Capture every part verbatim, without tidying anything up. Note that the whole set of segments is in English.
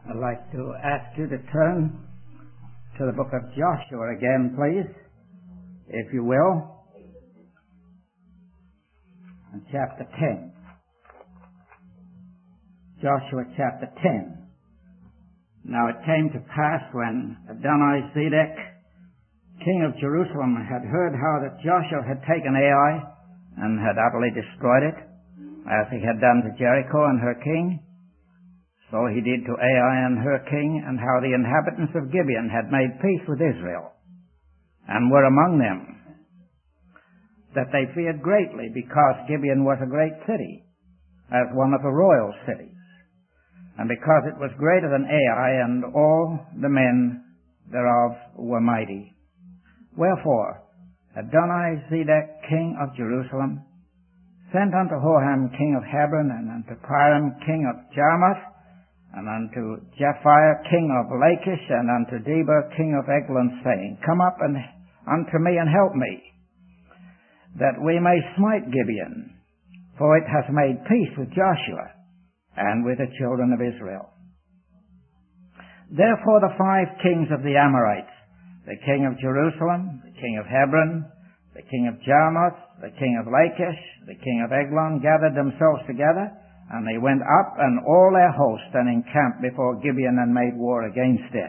I'd like to ask you to turn to the book of Joshua again, please, if you will, in chapter ten. Joshua chapter ten. Now it came to pass when Adoni-Zedek, king of Jerusalem, had heard how that Joshua had taken Ai and had utterly destroyed it, as he had done to Jericho and her king, so he did to Ai and her king, and how the inhabitants of Gibeon had made peace with Israel, and were among them, that they feared greatly, because Gibeon was a great city, as one of the royal cities, and because it was greater than Ai, and all the men thereof were mighty. Wherefore Adoni-Zedek, king of Jerusalem, sent unto Hoham, king of Hebron, and unto Piram, king of Jarmuth, and unto Japhia, king of Lachish, and unto Deber, king of Eglon, saying, Come up and unto me, and help me, that we may smite Gibeon, for it hath made peace with Joshua, and with the children of Israel. Therefore the five kings of the Amorites, the king of Jerusalem, the king of Hebron, the king of Jarmuth, the king of Lachish, the king of Eglon, gathered themselves together, and they went up, and all their host, and encamped before Gibeon, and made war against it.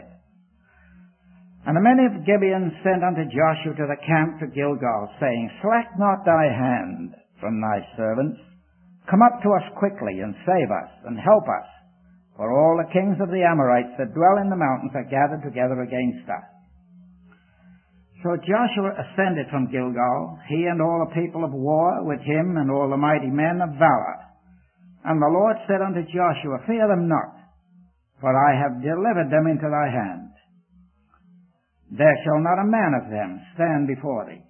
And the men of Gibeon sent unto Joshua to the camp to Gilgal, saying, Slack not thy hand from thy servants. Come up to us quickly, and save us, and help us. For all the kings of the Amorites that dwell in the mountains are gathered together against us. So Joshua ascended from Gilgal, he and all the people of war with him, and all the mighty men of valor. And the Lord said unto Joshua, Fear them not, for I have delivered them into thy hand. There shall not a man of them stand before thee.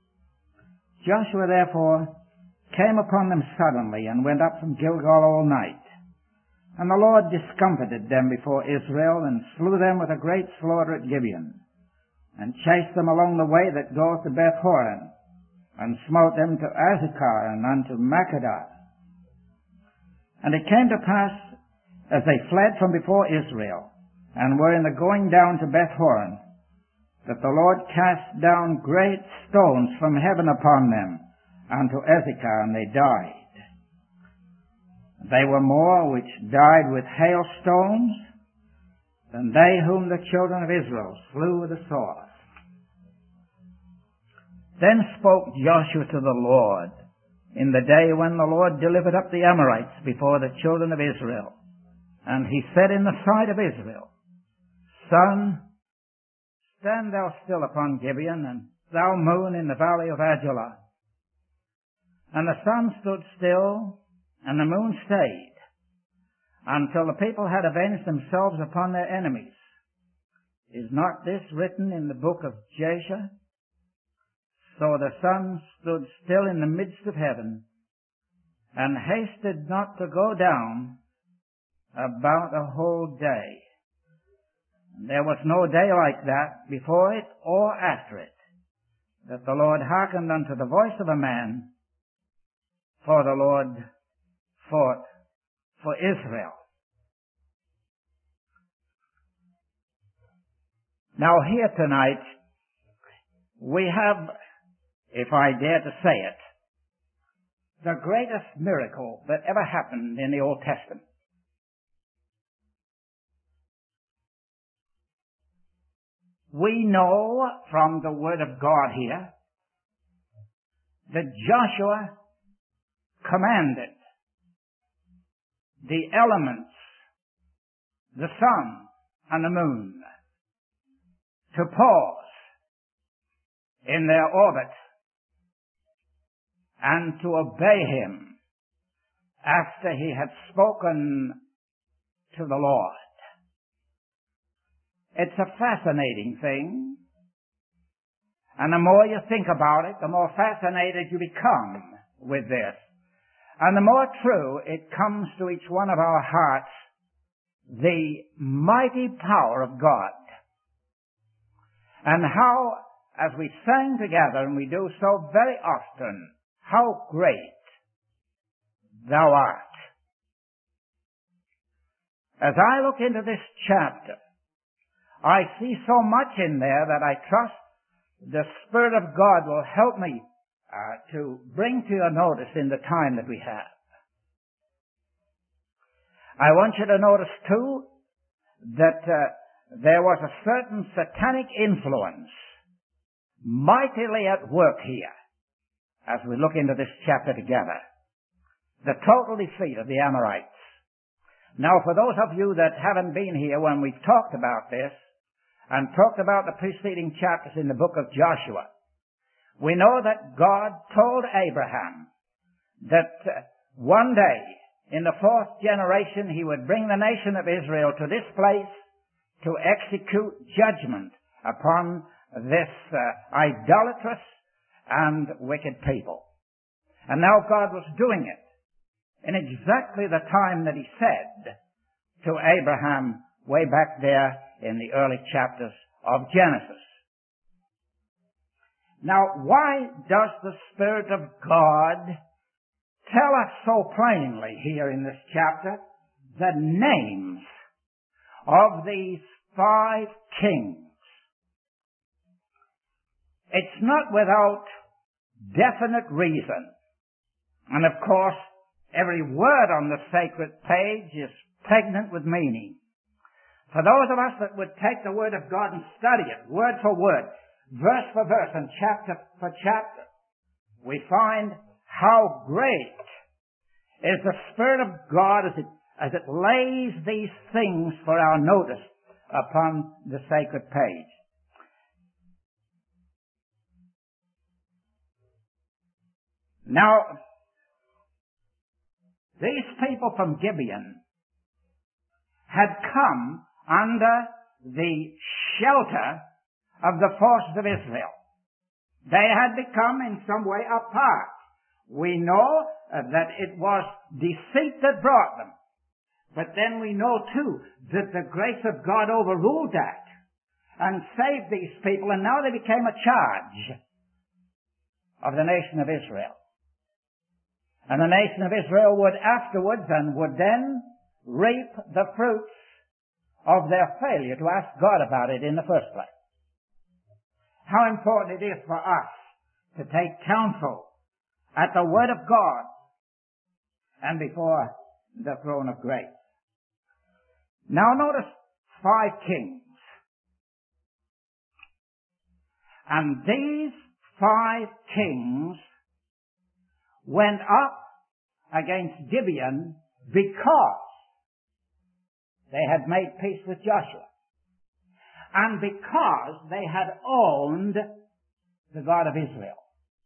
Joshua therefore came upon them suddenly, and went up from Gilgal all night. And the Lord discomfited them before Israel, and slew them with a great slaughter at Gibeon, and chased them along the way that goeth to Beth-horon, and smote them to Azekah and unto Makkedah. And it came to pass, as they fled from before Israel, and were in the going down to Beth-horon, that the Lord cast down great stones from heaven upon them unto Azekah, and they died. They were more which died with hailstones than they whom the children of Israel slew with the sword. Then spoke Joshua to the Lord in the day when the Lord delivered up the Amorites before the children of Israel. And he said in the sight of Israel, Sun, stand thou still upon Gibeon, and thou moon in the valley of Adullam. And the sun stood still, and the moon stayed, until the people had avenged themselves upon their enemies. Is not this written in the book of Jasher? So the sun stood still in the midst of heaven, and hasted not to go down about a whole day. There was no day like that before it or after it, that the Lord hearkened unto the voice of a man, for the Lord fought for Israel. Now here tonight, we have, if I dare to say it, the greatest miracle that ever happened in the Old Testament. We know from the Word of God here that Joshua commanded the elements, the sun and the moon, to pause in their orbit and to obey him after he had spoken to the Lord. It's a fascinating thing, and the more you think about it, the more fascinated you become with this, and the more true it comes to each one of our hearts, the mighty power of God, and how, as we sang together, and we do so very often, how great thou art. As I look into this chapter, I see so much in there that I trust the Spirit of God will help me uh, to bring to your notice in the time that we have. I want you to notice, too, that uh, there was a certain satanic influence mightily at work here as we look into this chapter together. The total defeat of the Amorites. Now, for those of you that haven't been here when we talked about this and talked about the preceding chapters in the book of Joshua, we know that God told Abraham that uh, one day in the fourth generation he would bring the nation of Israel to this place to execute judgment upon this uh, idolatrous and wicked people. And now God was doing it in exactly the time that he said to Abraham way back there in the early chapters of Genesis. Now, why does the Spirit of God tell us so plainly here in this chapter the names of these five kings? It's not without definite reason. And of course, every word on the sacred page is pregnant with meaning. For those of us that would take the Word of God and study it, word for word, verse for verse, and chapter for chapter, we find how great is the Spirit of God as it, as it lays these things for our notice upon the sacred page. Now, these people from Gibeon had come under the shelter of the forces of Israel. They had become in some way apart. We know uh, that it was deceit that brought them. But then we know too that the grace of God overruled that and saved these people, and now they became a charge of the nation of Israel. And the nation of Israel would afterwards and would then reap the fruits of their failure to ask God about it in the first place. How important it is for us to take counsel at the Word of God and before the throne of grace. Now notice five kings. And these five kings went up against Gibeon because they had made peace with Joshua, and because they had owned the God of Israel.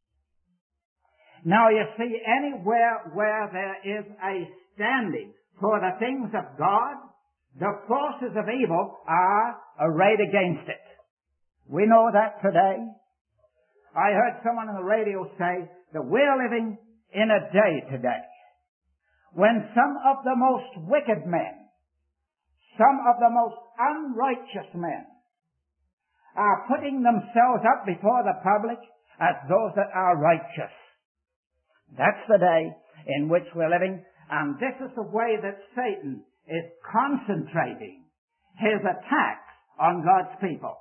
Now you see, anywhere where there is a standing for the things of God, the forces of evil are arrayed against it. We know that today. I heard someone on the radio say that we're living in a day today when some of the most wicked men, some of the most unrighteous men are putting themselves up before the public as those that are righteous. That's the day in which we're living, and this is the way that Satan is concentrating his attacks on God's people.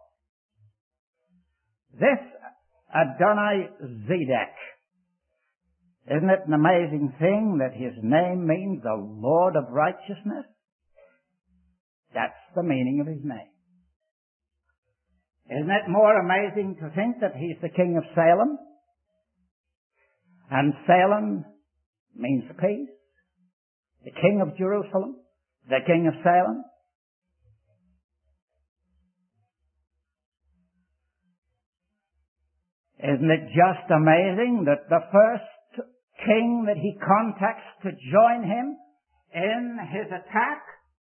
This Adoni-Zedek, isn't it an amazing thing that his name means the Lord of Righteousness? That's the meaning of his name. Isn't it more amazing to think that he's the king of Salem? And Salem means peace. The king of Jerusalem, the king of Salem. Isn't it just amazing that the first king that he contacts to join him in his attack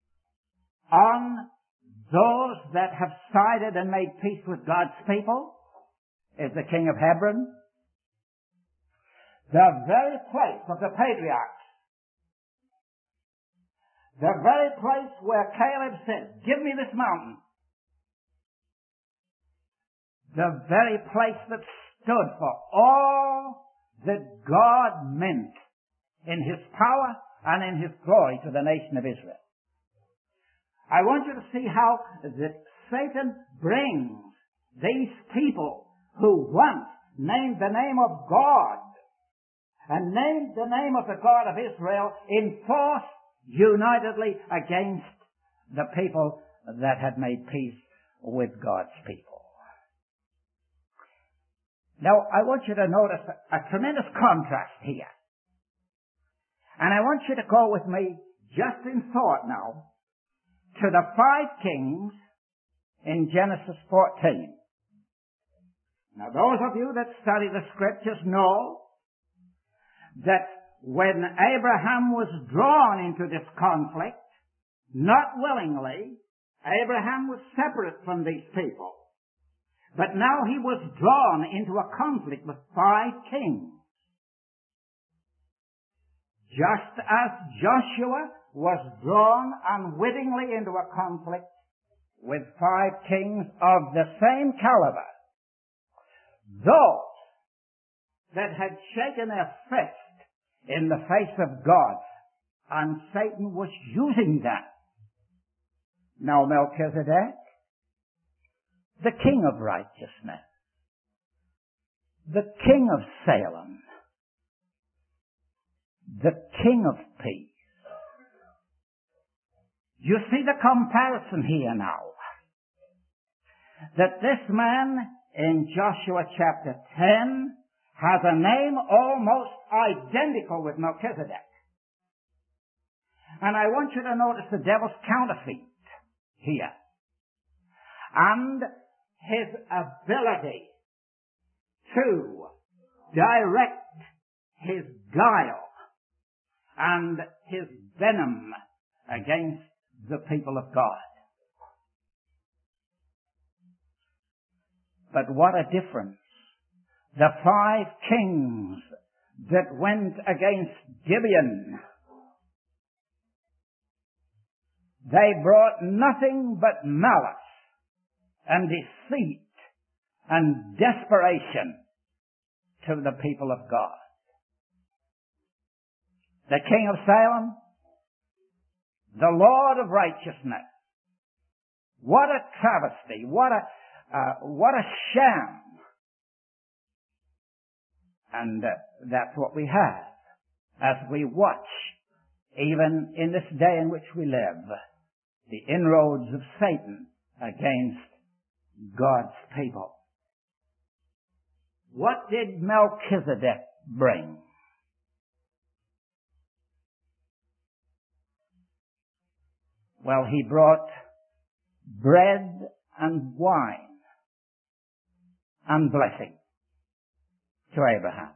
on those that have sided and made peace with God's people is the king of Hebron? The very place of the patriarchs, the very place where Caleb said, "Give me this mountain," the very place that stood for all that God meant in his power and in his glory to the nation of Israel. I want you to see how that Satan brings these people who once named the name of God and named the name of the God of Israel in force unitedly against the people that had made peace with God's people. Now, I want you to notice a, a tremendous contrast here. And I want you to go with me, just in thought now, to the five kings in Genesis fourteen. Now, those of you that study the Scriptures know that when Abraham was drawn into this conflict, not willingly, Abraham was separate from these people. But now he was drawn into a conflict with five kings. Just as Joshua was drawn unwittingly into a conflict with five kings of the same caliber, those that had shaken their fist in the face of God, and Satan was using that. Now Melchizedek, the king of righteousness, the king of Salem, the king of peace. You see the comparison here now. That this man in Joshua chapter ten has a name almost identical with Melchizedek. And I want you to notice the devil's counterfeit here. And his ability to direct his guile and his venom against the people of God. But what a difference. The five kings that went against Gibeon, they brought nothing but malice and deceit and desperation to the people of God. The king of Salem, the Lord of righteousness. What a travesty, what a, uh, what a sham. And uh, that's what we have as we watch, even in this day in which we live, the inroads of Satan against God's people. What did Melchizedek bring? Well, he brought bread and wine and blessing to Abraham.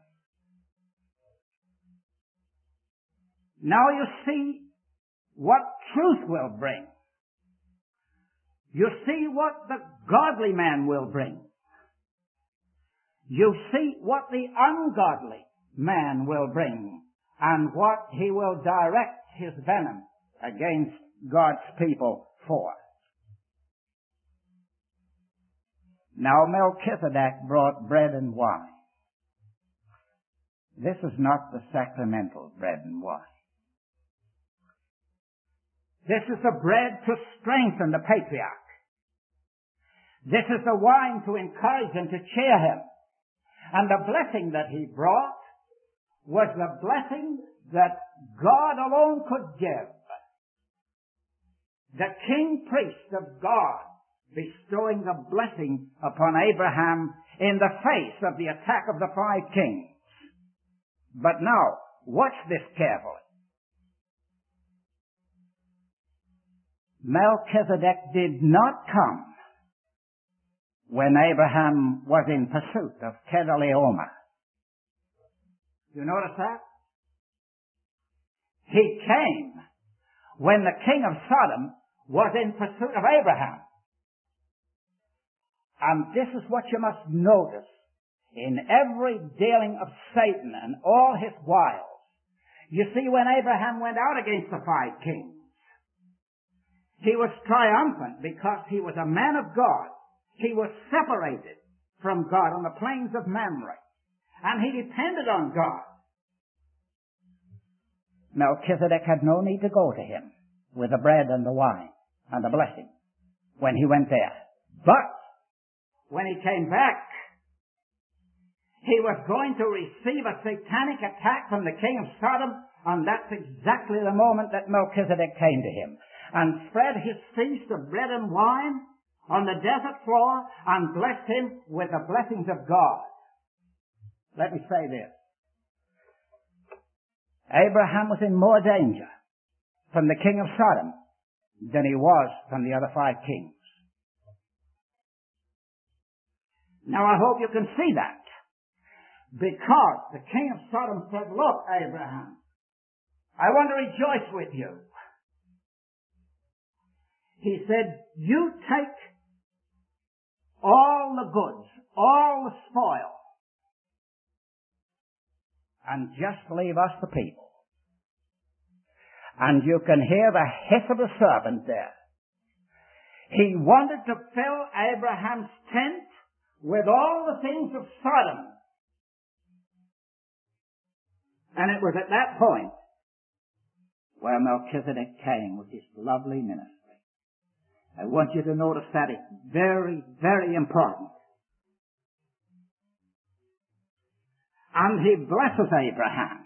Now you see what truth will bring. You see what the godly man will bring. You see what the ungodly man will bring, and what he will direct his venom against God's people for. Now Melchizedek brought bread and wine. This is not the sacramental bread and wine. This is the bread to strengthen the patriarch. This is the wine to encourage him, to cheer him. And the blessing that he brought was the blessing that God alone could give. The king priest of God bestowing the blessing upon Abraham in the face of the attack of the five kings. But now, watch this carefully. Melchizedek did not come when Abraham was in pursuit of Kedorlaomer. You notice that? He came when the king of Sodom was in pursuit of Abraham. And this is what you must notice in every dealing of Satan and all his wiles. You see, when Abraham went out against the five kings, he was triumphant because he was a man of God. He was separated from God on the plains of Mamre, and he depended on God. Melchizedek had no need to go to him with the bread and the wine and the blessing when he went there. But when he came back, he was going to receive a satanic attack from the king of Sodom, and that's exactly the moment that Melchizedek came to him and spread his feast of bread and wine on the desert floor and blessed him with the blessings of God. Let me say this. Abraham was in more danger from the king of Sodom than he was from the other five kings. Now I hope you can see that. Because the king of Sodom said, look, Abraham, I want to rejoice with you. He said, you take all the goods, all the spoil, and just leave us the people. And you can hear the hiss of the serpent there. He wanted to fill Abraham's tent with all the things of Sodom. And it was at that point where Melchizedek came with his lovely ministry. I want you to notice that it's very, very important. And he blesses Abraham.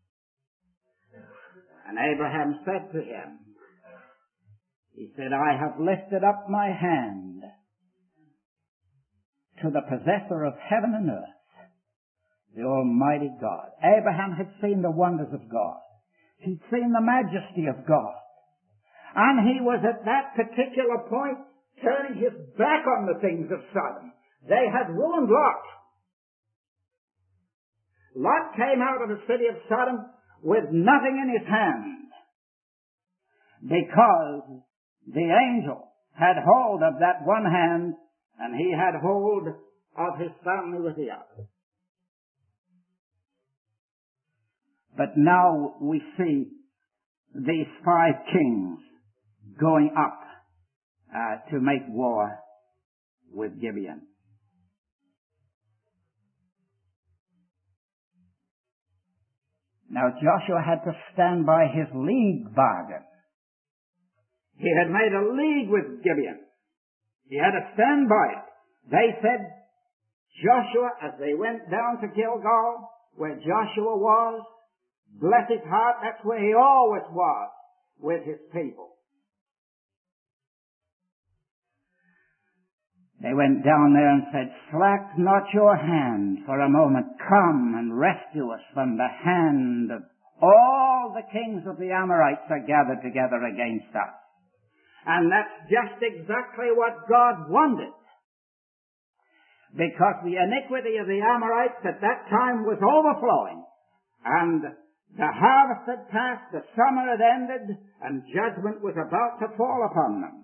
And Abraham said to him, he said, I have lifted up my hand to the possessor of heaven and earth, the Almighty God. Abraham had seen the wonders of God. He'd seen the majesty of God. And he was at that particular point turning his back on the things of Sodom. They had ruined Lot. Lot came out of the city of Sodom with nothing in his hand because the angel had hold of that one hand and he had hold of his family with the other. But now we see these five kings going up uh, to make war with Gibeon. Now Joshua had to stand by his league bargain. He had made a league with Gibeon. He had to stand by it. They said, Joshua, as they went down to Gilgal, where Joshua was, bless his heart, that's where he always was with his people. They went down there and said, slack not your hand for a moment. Come and rescue us from the hand of all the kings of the Amorites are gathered together against us. And that's just exactly what God wanted. Because the iniquity of the Amorites at that time was overflowing. And the harvest had passed, the summer had ended, and judgment was about to fall upon them.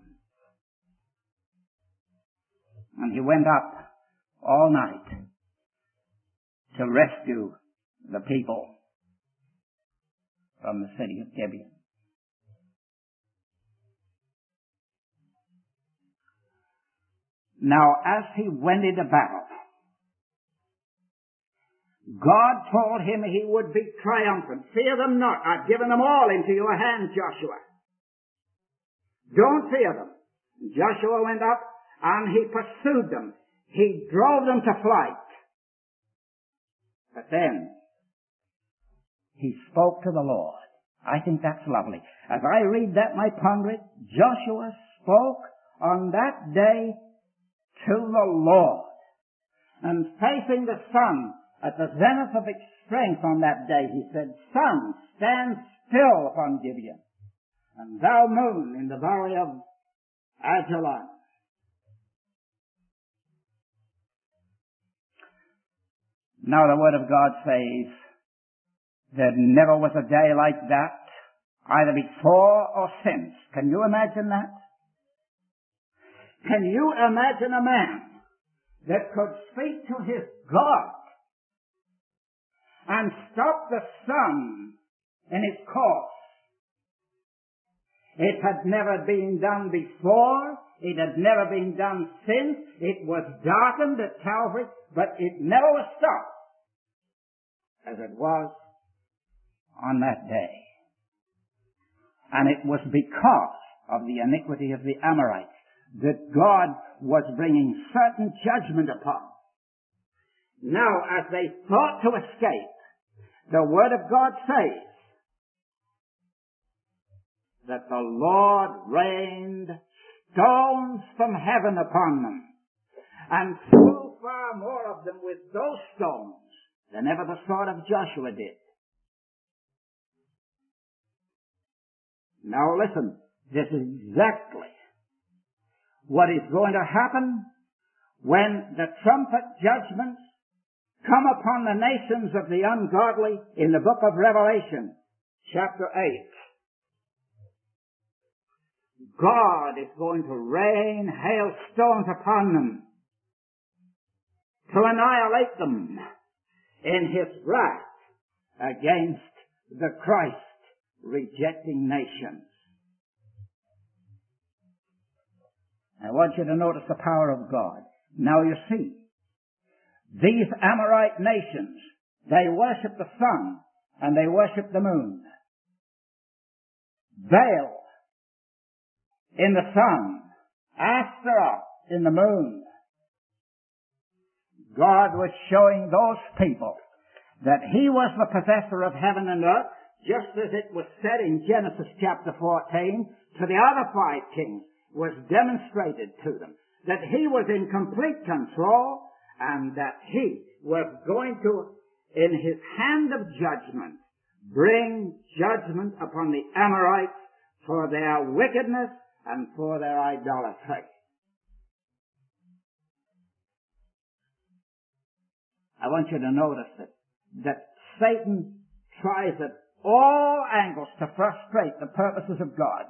And he went up all night to rescue the people from the city of Gibeon. Now, as he went into battle, God told him he would be triumphant. Fear them not. I've given them all into your hands, Joshua. Don't fear them. Joshua went up and he pursued them. He drove them to flight. But then, he spoke to the Lord. I think that's lovely. As I read that and I ponder it, Joshua spoke on that day to the Lord. And facing the sun at the zenith of its strength on that day, he said, sun, stand still upon Gibeon, and thou moon in the valley of Ajalon. Now the Word of God says there never was a day like that, either before or since. Can you imagine that? Can you imagine a man that could speak to his God and stop the sun in its course? It had never been done before. It had never been done since. It was darkened at Calvary, but it never was stopped as it was on that day. And it was because of the iniquity of the Amorites that God was bringing certain judgment upon. Now, as they thought to escape, the Word of God says that the Lord rained stones from heaven upon them, and slew far more of them with those stones than ever the sword of Joshua did. Now listen, this is exactly what is going to happen when the trumpet judgments come upon the nations of the ungodly in the book of Revelation, chapter eight. God is going to rain hailstones upon them to annihilate them in His wrath against the Christ-rejecting nations. I want you to notice the power of God. Now you see, these Amorite nations, they worship the sun and they worship the moon. Baal in the sun, Ashtaroth in the moon. God was showing those people that He was the possessor of heaven and earth, just as it was said in Genesis chapter fourteen to the other five kings, was demonstrated to them, that He was in complete control and that He was going to, in His hand of judgment, bring judgment upon the Amorites for their wickedness and for their idolatry. I want you to notice that, that Satan tries at all angles to frustrate the purposes of God.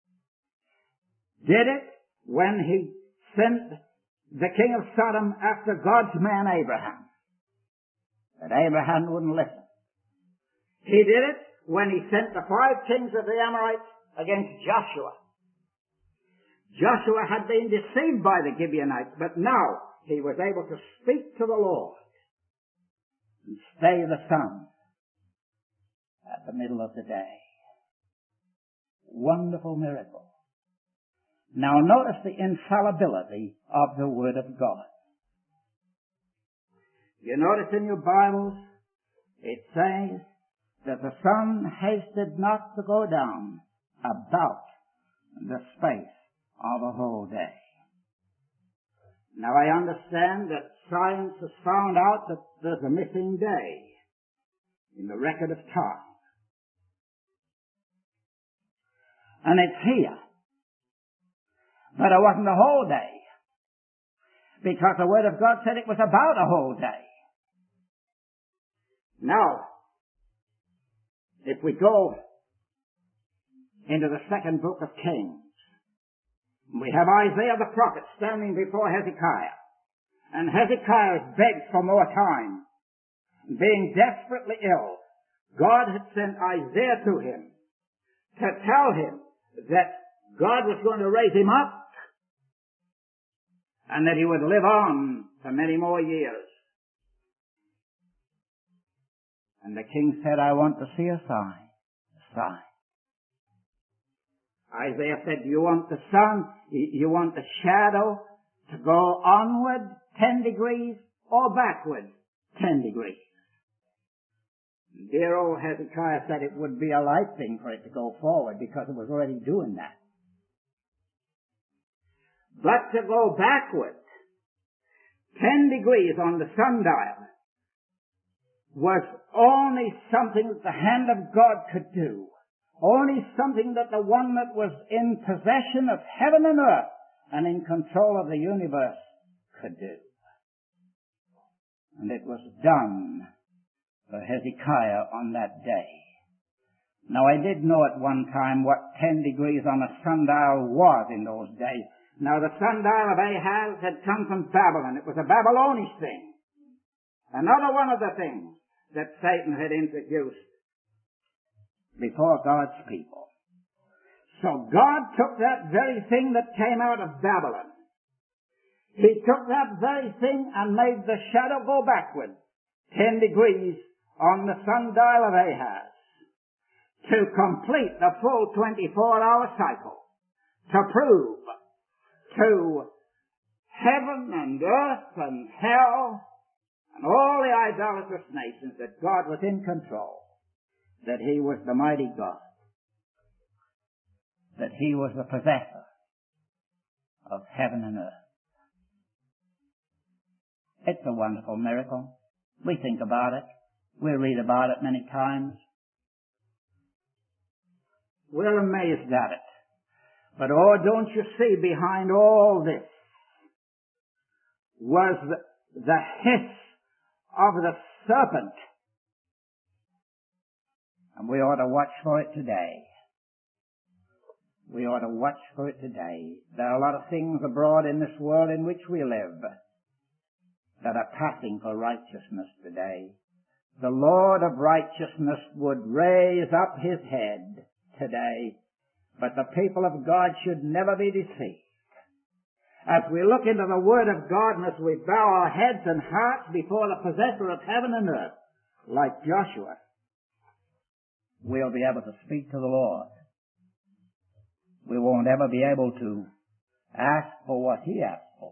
Did it when he sent the king of Sodom after God's man Abraham. But Abraham wouldn't listen. He did it when he sent the five kings of the Amorites against Joshua. Joshua had been deceived by the Gibeonites, but now he was able to speak to the Lord and stay the sun at the middle of the day. Wonderful miracle. Now notice the infallibility of the Word of God. You notice in your Bibles, it says that the sun hasted not to go down about the space of a whole day. Now I understand that science has found out that there's a missing day in the record of time. And it's here. But it wasn't a whole day, because the Word of God said it was about a whole day. Now, if we go into the second book of Kings, we have Isaiah the prophet standing before Hezekiah, and Hezekiah has begged for more time. Being desperately ill, God had sent Isaiah to him to tell him that God was going to raise him up and that he would live on for many more years. And the king said, I want to see a sign. A sign. Isaiah said, do you want the sun? You want the shadow to go onward ten degrees or backward ten degrees? Dear old Hezekiah said it would be a light thing for it to go forward because it was already doing that. But to go backward ten degrees on the sundial was only something that the hand of God could do. Only something that the one that was in possession of heaven and earth and in control of the universe could do. And it was done for Hezekiah on that day. Now I did know at one time what ten degrees on a sundial was in those days. Now the sundial of Ahaz had come from Babylon. It was a Babylonish thing. Another one of the things that Satan had introduced before God's people. So God took that very thing that came out of Babylon. He took that very thing and made the shadow go backward ten degrees on the sundial of Ahaz to complete the full twenty-four hour cycle. to prove to heaven and earth and hell and all the idolatrous nations that God was in control, that He was the mighty God, that He was the possessor of heaven and earth. It's a wonderful miracle. We think about it. We read about it many times. We're amazed at it. But oh, don't you see, behind all this was the, the hiss of the serpent. And we ought to watch for it today. We ought to watch for it today. There are a lot of things abroad in this world in which we live that are passing for righteousness today. The Lord of righteousness would raise up His head today, but the people of God should never be deceived. As we look into the Word of God and as we bow our heads and hearts before the possessor of heaven and earth, like Joshua, we'll be able to speak to the Lord. We won't ever be able to ask for what He asked for.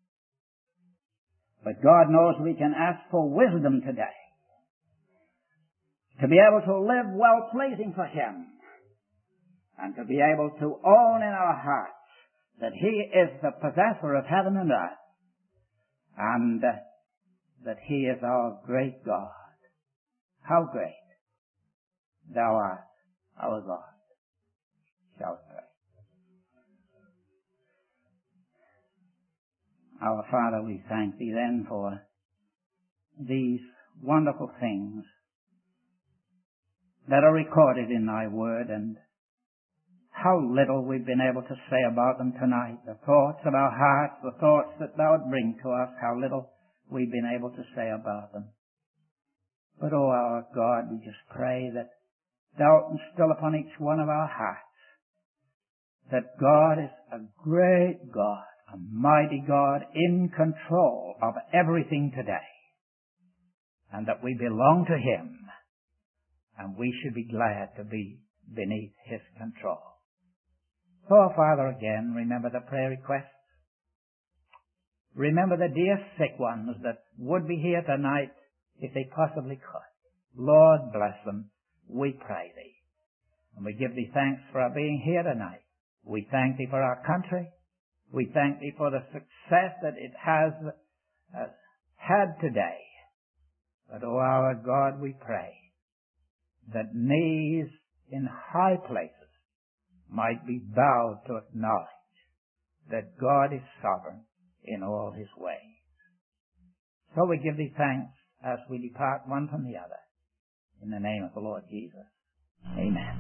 But God knows we can ask for wisdom today, to be able to live well-pleasing for Him, and to be able to own in our hearts that He is the possessor of heaven and earth, and uh, that He is our great God. How great Thou art, our God. Shall we pray? Our Father, we thank Thee then for these wonderful things that are recorded in Thy Word, and how little we've been able to say about them tonight. The thoughts of our hearts, the thoughts that Thou would bring to us, how little we've been able to say about them. But, oh, our God, we just pray that Thou instill upon each one of our hearts that God is a great God, a mighty God in control of everything today, and that we belong to Him, and we should be glad to be beneath His control. Oh, Father, again, remember the prayer requests. Remember the dear sick ones that would be here tonight if they possibly could. Lord, bless them, we pray Thee. And we give Thee thanks for our being here tonight. We thank Thee for our country. We thank Thee for the success that it has uh, had today. But, oh, our God, we pray that knees in high places might be bowed to acknowledge that God is sovereign in all His ways. So we give Thee thanks as we depart one from the other. In the name of the Lord Jesus. Amen.